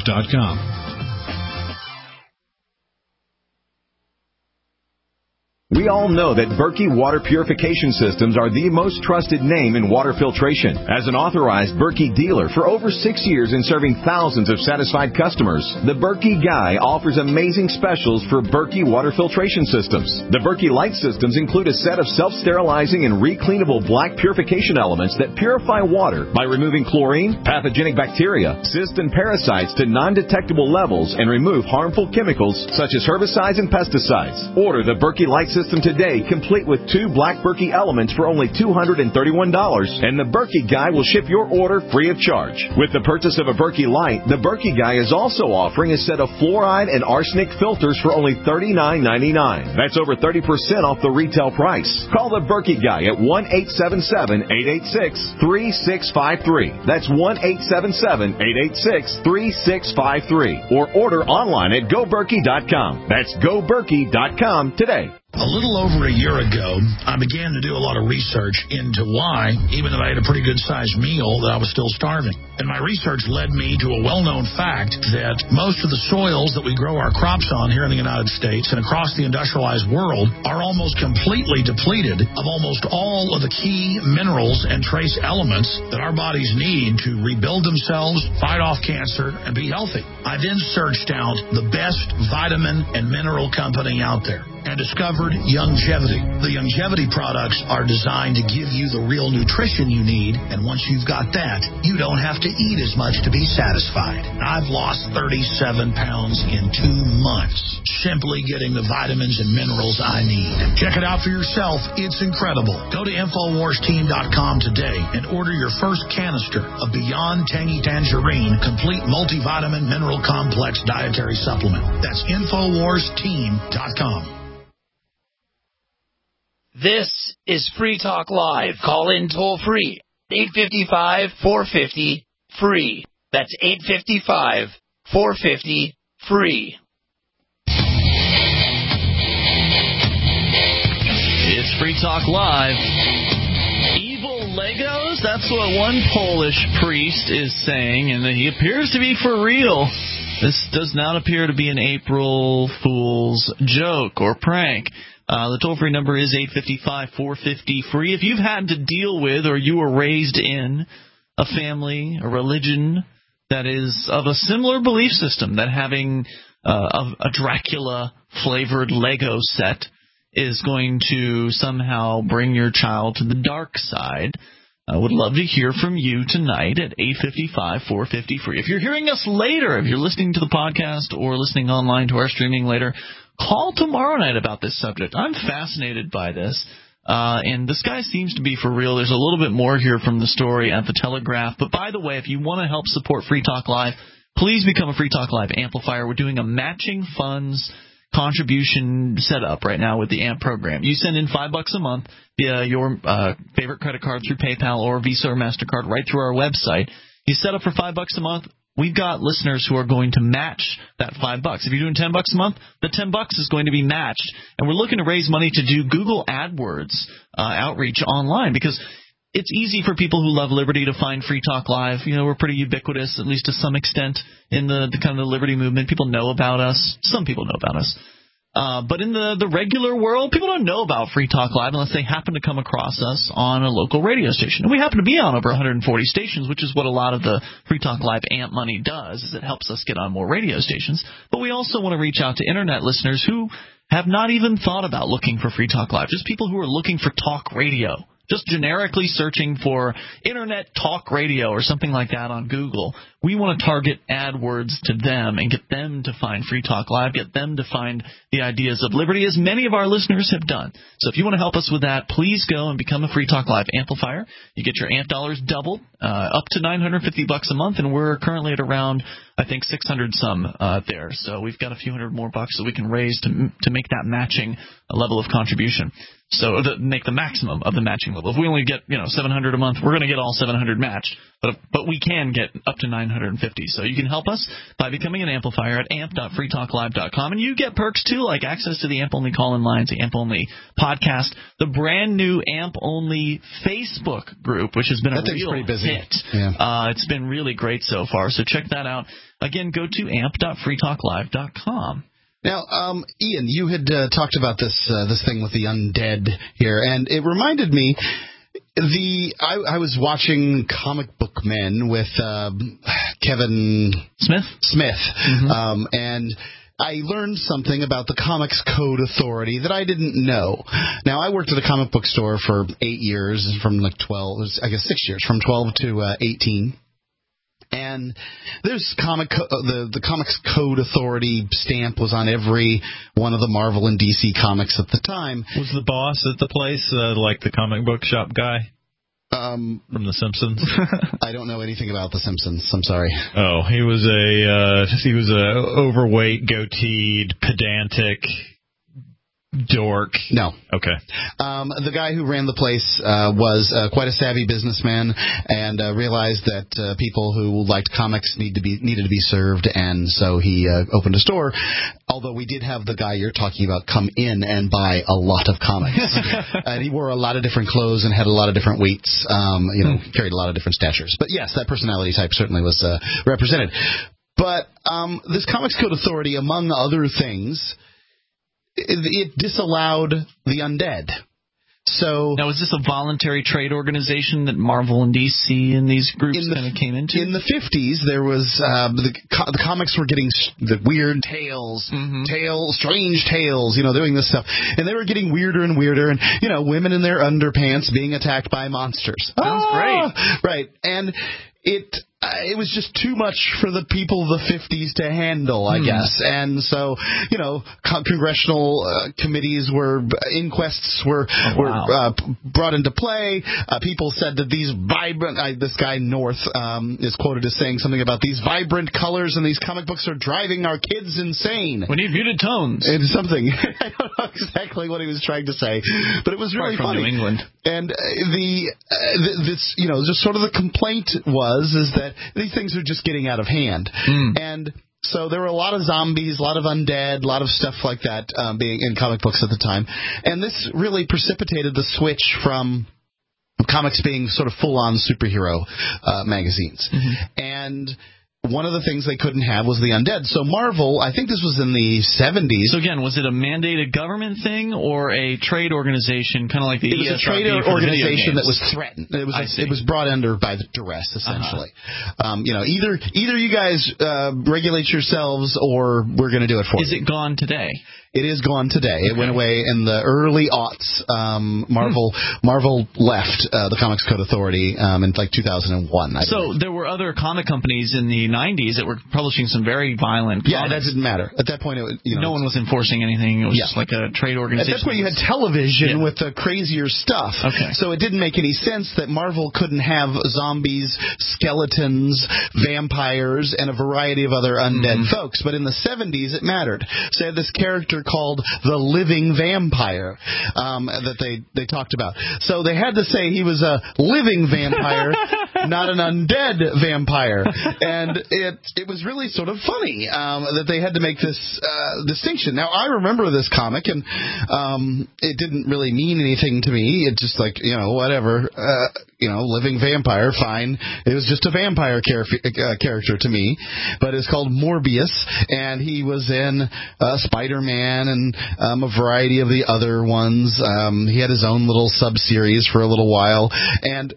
TalkStreamLive.com. We all know that Berkey Water Purification Systems are the most trusted name in water filtration. As an authorized Berkey dealer for over 6 years and serving thousands of satisfied customers, the Berkey Guy offers amazing specials for Berkey water filtration systems. The Berkey Light systems include a set of self-sterilizing and recleanable black purification elements that purify water by removing chlorine, pathogenic bacteria, cysts, and parasites to non-detectable levels and remove harmful chemicals such as herbicides and pesticides. Order the Berkey Light system today, complete with 2 black Berkey elements for only $231, and the Berkey Guy will ship your order free of charge. With the purchase of a Berkey Light, the Berkey Guy is also offering a set of fluoride and arsenic filters for only $39.99. That's over 30% off the retail price. Call the Berkey Guy at 1-877-886-3653. That's 1-877-886-3653. Or order online at GoBerkey.com. That's GoBerkey.com today. A little over a year ago, I began to do a lot of research into why, even though I had a pretty good-sized meal, that I was still starving. And my research led me to a well-known fact that most of the soils that we grow our crops on here in the United States and across the industrialized world are almost completely depleted of almost all of the key minerals and trace elements that our bodies need to rebuild themselves, fight off cancer, and be healthy. I then searched out the best vitamin and mineral company out there and discovered Youngevity. The Youngevity products are designed to give you the real nutrition you need, and once you've got that, you don't have to eat as much to be satisfied. I've lost 37 pounds in 2 months, simply getting the vitamins and minerals I need. Check it out for yourself. It's incredible. Go to InfoWarsTeam.com today and order your first canister of Beyond Tangy Tangerine Complete Multivitamin Mineral Complex Dietary Supplement. That's InfoWarsTeam.com. This is Free Talk Live. Call in toll free. 855-450-FREE. That's 855-450-FREE. It's Free Talk Live. Evil Legos? That's what one Polish priest is saying, and he appears to be for real. This does not appear to be an April Fool's joke or prank. The toll-free number is 855-450-FREE. If you've had to deal with or you were raised in a family, a religion that is of a similar belief system, that having a Dracula-flavored Lego set is going to somehow bring your child to the dark side, I would love to hear from you tonight at 855-450-FREE. If you're hearing us later, if you're listening to the podcast or listening online to our streaming later, call tomorrow night about this subject. I'm fascinated by this, and this guy seems to be for real. There's a little bit more here from the story at the Telegraph. But by the way, if you want to help support Free Talk Live, please become a Free Talk Live amplifier. We're doing a matching funds contribution setup right now with the AMP program. You send in $5 a month via your favorite credit card through PayPal or Visa or MasterCard right through our website. You set up for $5 a month. We've got listeners who are going to match that $5. If you're doing $10 a month, the $10 is going to be matched. And we're looking to raise money to do Google AdWords outreach online, because it's easy for people who love liberty to find Free Talk Live. You know, we're pretty ubiquitous, at least to some extent, in the kind of the liberty movement. People know about us. Some people know about us. But in the regular world, people don't know about Free Talk Live unless they happen to come across us on a local radio station. And we happen to be on over 140 stations, which is what a lot of the Free Talk Live AMP money does, is it helps us get on more radio stations. But we also want to reach out to Internet listeners who have not even thought about looking for Free Talk Live, just people who are looking for talk radio. Just generically searching for Internet Talk Radio or something like that on Google. We want to target AdWords to them and get them to find Free Talk Live, get them to find the ideas of liberty, as many of our listeners have done. So if you want to help us with that, please go and become a Free Talk Live amplifier. You get your AMP dollars doubled, up to $950 a month, and we're currently at around, I think, 600 some there. So we've got a few hundred more bucks that we can raise to make that matching level of contribution. So make the maximum of the matching level. If we only get, $700 a month, we're going to get all 700 matched, but we can get up to 950. So you can help us by becoming an amplifier at amp.freetalklive.com, and you get perks too, like access to the AMP Only call-in lines, the AMP Only podcast, the brand new AMP Only Facebook group, which has been a real pretty busy. hit. Yeah. It's been really great so far. So check that out. Again, go to amp.freetalklive.com. Now, Ian, you had talked about this thing with the undead here, and it reminded me. I was watching Comic Book Men with Kevin Smith, and I learned something about the Comics Code Authority that I didn't know. Now, I worked at a comic book store for 8 years, from like 12, I guess 6 years, from 12 to 18. And there's the Comics Code Authority stamp was on every one of the Marvel and DC comics at the time. Was the boss at the place like the comic book shop guy? From The Simpsons? I don't know anything about The Simpsons. I'm sorry. Oh, he was a overweight, goateed, pedantic dork. No. Okay. The guy who ran the place was quite a savvy businessman and realized that people who liked comics needed to be served, and so he opened a store. Although we did have the guy you're talking about come in and buy a lot of comics, and he wore a lot of different clothes and had a lot of different weights. Carried a lot of different statures. But yes, that personality type certainly was represented. But this Comics Code Authority, among other things, it disallowed the undead. So now, is this a voluntary trade organization that Marvel and DC and these groups kind of came into? In the 50s, there was the comics were getting the weird tales, strange tales, doing this stuff, and they were getting weirder and weirder, and women in their underpants being attacked by monsters. Sounds great, right? And it was just too much for the people of the 50s to handle, I guess. And so, congressional committees inquests were brought into play. People said that these vibrant, this guy North is quoted as saying something about these vibrant colors in these comic books are driving our kids insane. We need muted tones. It's something. I don't know exactly what he was trying to say, but it was really funny. From New England. And just sort of the complaint is that these things are just getting out of hand. And so there were a lot of zombies, a lot of undead, a lot of stuff like that being in comic books at the time. And this really precipitated the switch from comics being sort of full-on superhero magazines. And one of the things they couldn't have was the undead. So Marvel, I think this was in the 70s. So again, was it a mandated government thing or a trade organization, kind of like the ESRB? It was a trade organization that was threatened. It was brought under by duress, essentially. Either you guys regulate yourselves or we're going to do it for you. Is it gone today? It is gone today. It went away in the early aughts. Marvel left the Comics Code Authority in like 2001. So there were other comic companies in the 90s that were publishing some very violent comics. Yeah, that didn't matter. At that point, no one was enforcing anything. It was just like a trade organization. At that point, you had television with the crazier stuff. Okay. So it didn't make any sense that Marvel couldn't have zombies, skeletons, vampires, and a variety of other undead folks. But in the 70s, it mattered. So they had this character called the Living Vampire that they talked about. So they had to say he was a living vampire, not an undead vampire. And it was really sort of funny that they had to make this distinction. Now, I remember this comic, and it didn't really mean anything to me. It just like, whatever, living vampire, fine. It was just a vampire character to me. But it's called Morbius, and he was in Spider-Man and a variety of the other ones. He had his own little sub-series for a little while, and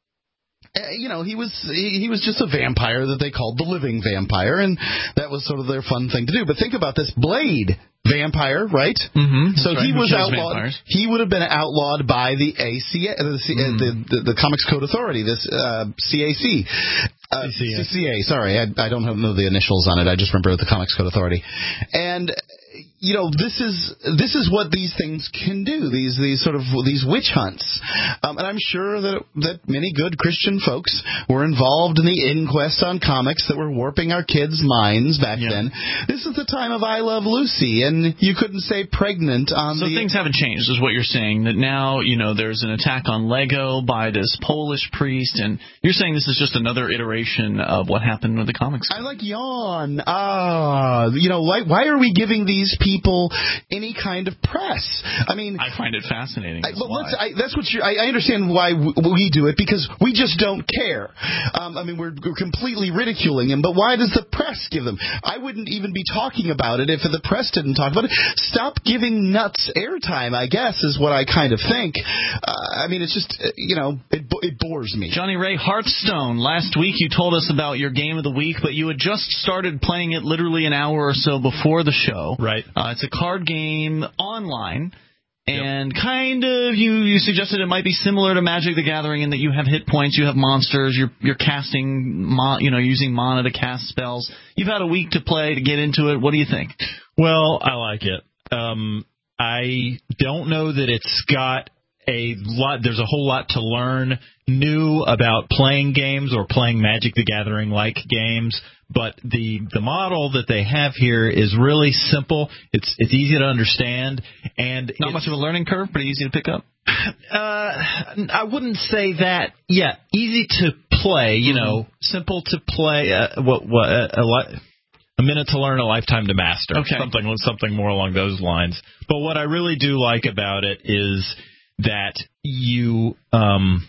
he was just a vampire that they called the Living Vampire, and that was sort of their fun thing to do. But think about this Blade vampire, right? So he was outlawed. Vampires. He would have been outlawed by the the Comics Code Authority, this CAC. CCA, sorry, I don't know the initials on it. I just remember the Comics Code Authority. And this is what these things can do. These witch hunts, and I'm sure that many good Christian folks were involved in the inquest on comics that were warping our kids' minds back then. This is the time of I Love Lucy, and you couldn't say pregnant on. So things haven't changed, is what you're saying. That now there's an attack on Lego by this Polish priest, and you're saying this is just another iteration of what happened with the comics. I like yawn. Why are we giving these these people any kind of press. I mean, I find it fascinating. That's what I understand why we do it, because we just don't care. I mean, we're completely ridiculing him, but why does the press give them? I wouldn't even be talking about it if the press didn't talk about it. Stop giving nuts airtime, I guess, is what I kind of think. I mean, it's just, it bores me. Johnny Ray, Hearthstone. Last week you told us about your game of the week, but you had just started playing it literally an hour or so before the show. Right. It's a card game online. And kind of, you suggested it might be similar to Magic the Gathering in that you have hit points, you have monsters, you're casting, using mana to cast spells. You've had a week to play to get into it. What do you think? Well, I like it. I don't know that it's got a lot. There's a whole lot to learn new about playing games or playing Magic the Gathering like games. But the model that they have here is really simple. It's easy to understand, and not much of a learning curve, pretty easy to pick up. I wouldn't say that. Yeah, easy to play. Simple to play. A minute to learn, a lifetime to master. Okay. Something more along those lines. But what I really do like about it is that you can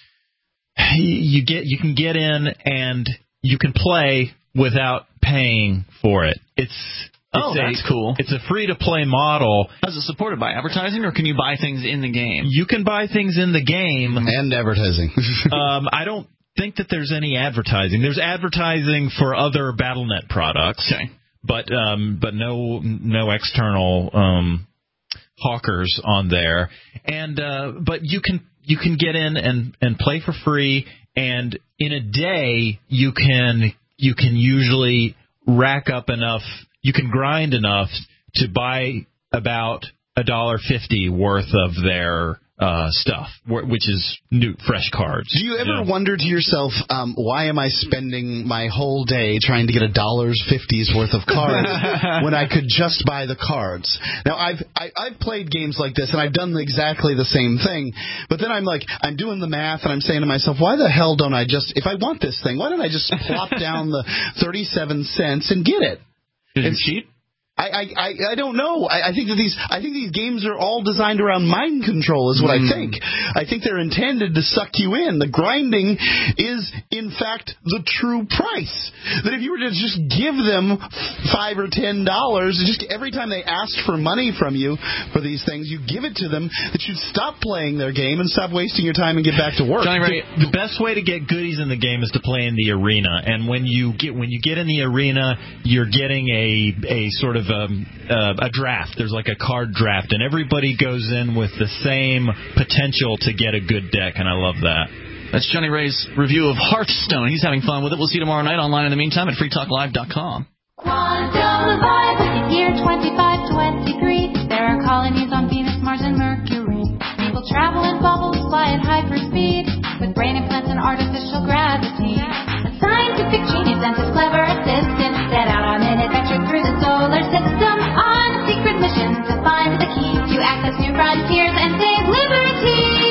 get in and you can play without paying for it. That's cool. It's a free-to-play model. Is it supported by advertising, or can you buy things in the game? You can buy things in the game. And advertising. I don't think that there's any advertising. There's advertising for other Battle.net products, okay, but no external hawkers on there. And but you can get in and play for free, and in a day you can usually rack up enough. You can grind enough to buy about $1.50 worth of their stuff, which is new, fresh cards. Do you ever wonder to yourself, why am I spending my whole day trying to get $1.50's worth of cards when I could just buy the cards? Now, I've played games like this, and I've done exactly the same thing, but then I'm doing the math, and I'm saying to myself, why the hell don't I just, if I want this thing, why don't I just plop down the 37 cents and get it? It's cheap? I don't know. I think these games are all designed around mind control is what I think. I think they're intended to suck you in. The grinding is, in fact, the true price. That if you were to just give them $5 or $10, just every time they asked for money from you for these things, you give it to them, that you'd stop playing their game and stop wasting your time and get back to work. Johnny Ray, the best way to get goodies in the game is to play in the arena. And when you get in the arena, you're getting a sort of a draft. There's like a card draft, and everybody goes in with the same potential to get a good deck, and I love that. That's Johnny Ray's review of Hearthstone. He's having fun with it. We'll see you tomorrow night online in the meantime at freetalklive.com. Quantum Vibe, year 2523. There are colonies on Venus, Mars, and Mercury. People travel in bubbles, fly at hyperspeed, with brain implants and artificial gravity. A scientific genius and his clever assistant set out on an adventure through the solar system on a secret mission to find the key to access new frontiers and save liberty.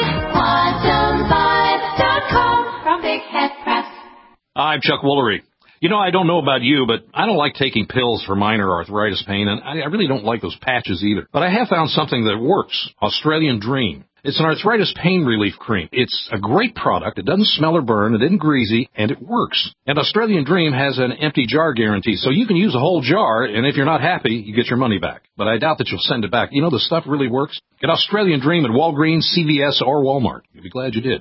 QuantumVibe.com from Big Head Press. I'm Chuck Woolery. I don't know about you, but I don't like taking pills for minor arthritis pain, and I really don't like those patches either. But I have found something that works. Australian Dream. It's an arthritis pain relief cream. It's a great product. It doesn't smell or burn. It isn't greasy, and it works. And Australian Dream has an empty jar guarantee, so you can use a whole jar, and if you're not happy, you get your money back. But I doubt that you'll send it back. The stuff really works. Get Australian Dream at Walgreens, CVS, or Walmart. You'll be glad you did.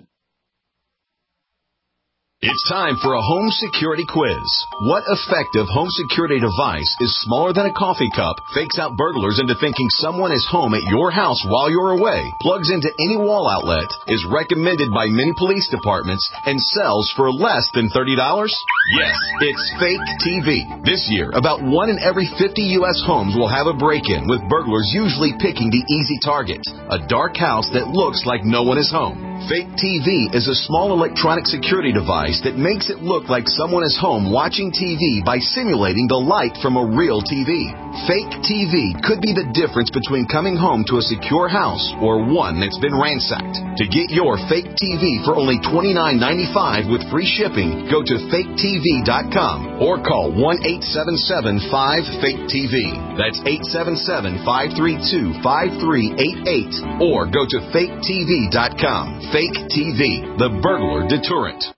It's time for a home security quiz. What effective home security device is smaller than a coffee cup, fakes out burglars into thinking someone is home at your house while you're away, plugs into any wall outlet, is recommended by many police departments, and sells for less than $30? Yes, it's Fake TV. This year, about 1 in every 50 U.S. homes will have a break-in, with burglars usually picking the easy target, a dark house that looks like no one is home. Fake TV is a small electronic security device that makes it look like someone is home watching TV by simulating the light from a real TV. Fake TV could be the difference between coming home to a secure house or one that's been ransacked. To get your fake TV for only $29.95 with free shipping, go to faketv.com or call 1-877-5-FAKE-TV. That's 877-532-5388 or go to faketv.com. Fake TV, the burglar deterrent.